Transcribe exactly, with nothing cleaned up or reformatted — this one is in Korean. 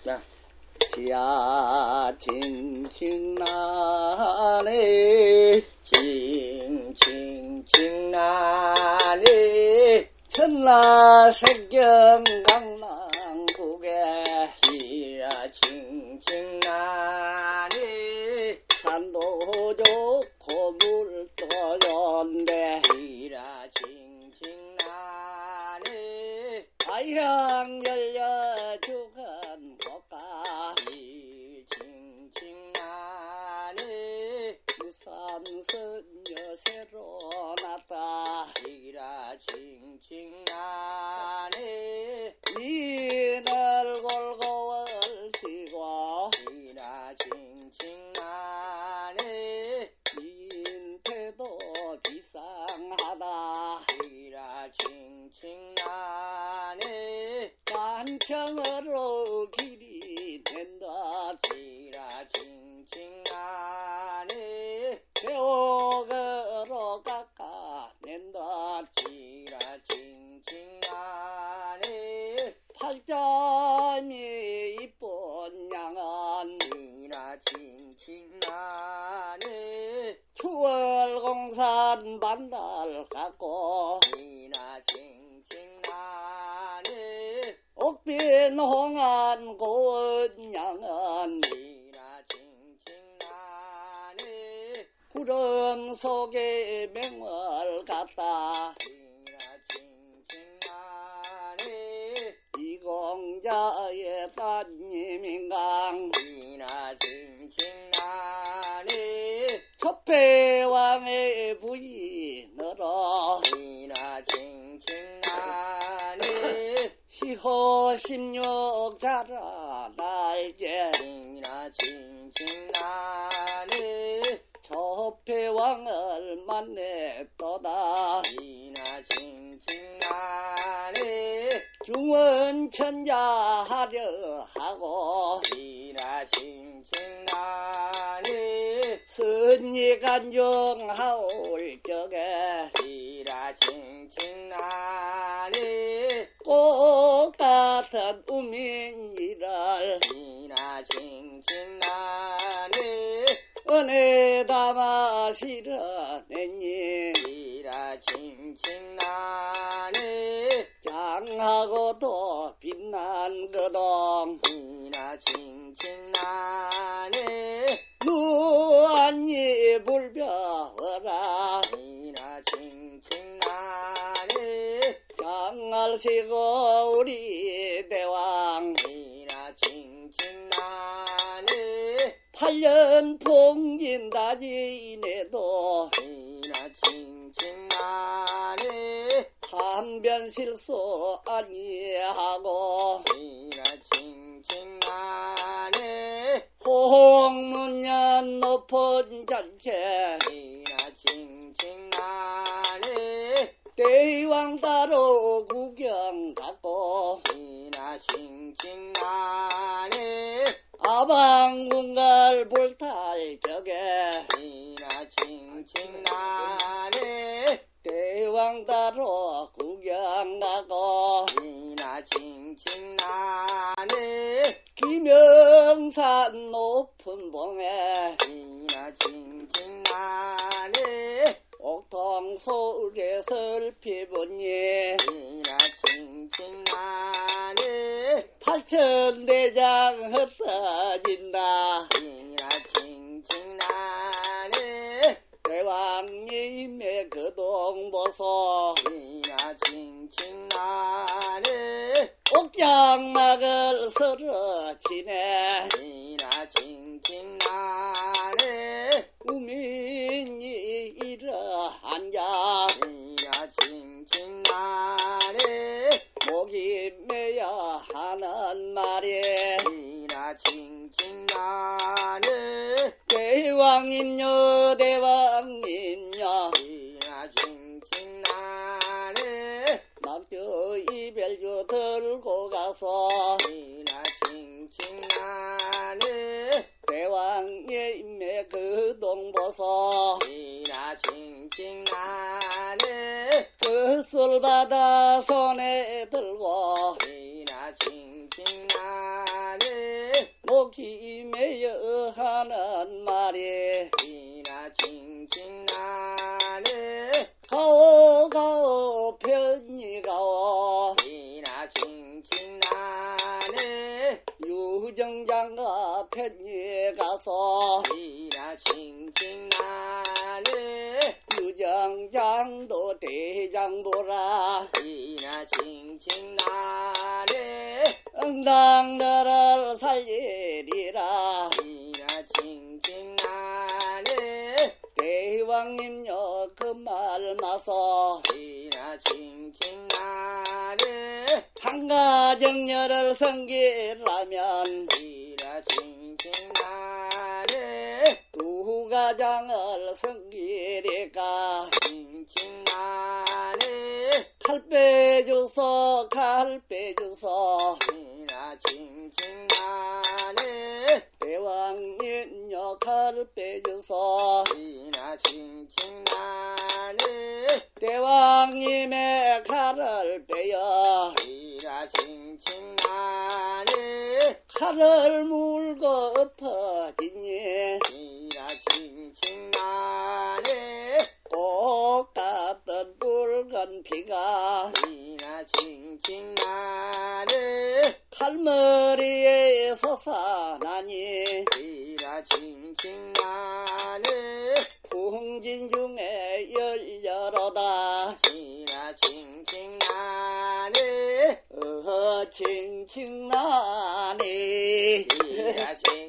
자. 지야 징징나네 징징징나네 천나 색경 강남국에 지야 징징나네 산도 좋고 물도 좋은데 지라 징징나네 아향 열려 죽은 곳가 징징나네 유삼선녀 새로 났다 지라 징징나네 이날 골고 얼씨고 지라 징징나네 인태도 비상하다 지라 징징나네 간청으로 길이 된다 지라 징징나네 배옥으로 깎아낸다 지라 징징나네 팔점이 이쁜 양은 지라 징징나네 추월공산 반달 갖고 지라 징징나네 옥빈 홍안 고운 양은 지라 징징나네 구름 속에 맹월 같다 지라 징징나네 이공자의 따님인강 지라 징징나네 첩배왕의 부인으로 지라 징징나네 시호 십육 자라 날개 지라 징징나네 첩배왕을 만났도다 지라 징징나네 중원천자 하려 하고 지라 징징나네 선의간정하올 적에 지라 징징나네 꽃 같은 우민이를 지라 징징나네 은혜 담아 실어냈니 지라 징징나네 장하고도 빛난 그동 지라 징징나네 누안이 불벼라 지라 징징나네 장알시고 우리 대왕 지라 징징나네 팔년 풍진다 지내도 지라 징징나네 한변 실수 아니하고 지라 징징나네 홍문년 높은 잔체 지라 징징나네 대왕 따로 구경 갔고 지라 징징나네 아방궁갈 볼탈 적에 지라 징징나네 대왕 따로 구경 가고 지라 징징나네 김영산 높은 봉에 지라 징징나네 옥통 소리에 설피보니 지라 징징나네 팔천대장 흩어진다 지라 징징나네 대왕님의 그동보소 지라 징징나네 옥장막을 서러치네 지라 징징나네 우민이 일어앉아 지라 징징나네 목이 매야 하는 말이 지라 징징나네 대왕님여 대왕님여 지라 징징나네 막저 이별주 들고 가서 지라 징징나네 대왕님의 그동보소 지라 징징나네 뜻을 받아 손에 들고 지라 징징나네 김해여 하는 말이 이나 칭칭 나네 가오 가오 편히 가오 이나 칭칭 나네 유정장가 편히 가서 이나 칭칭 나네 유정장도 대장보라 이나 칭칭 나네 응당너를 살리리라 이나 칭칭 나네 대왕님여 그 말 마서 이나 칭칭 나네 한가정녀를 성기라면 이나 칭칭 나네 두 가장을 성기리까 칭칭 나네 칼 빼줘서 칼 빼줘서 이나 칭칭 나네 대왕님여 칼 빼줘서 이나 칭칭 나네 대왕님의 칼을 빼어 이나 칭칭 나네 칼을 물고 엎어지니 이나 칭칭 나네 꼭 닦던 붉은 피가 이나 칭칭 나네 칼머리에 솟아나니 이나 칭칭 나네 풍진 중에 열려로다 이나 칭칭 나네 어허 칭칭나니 이나 칭칭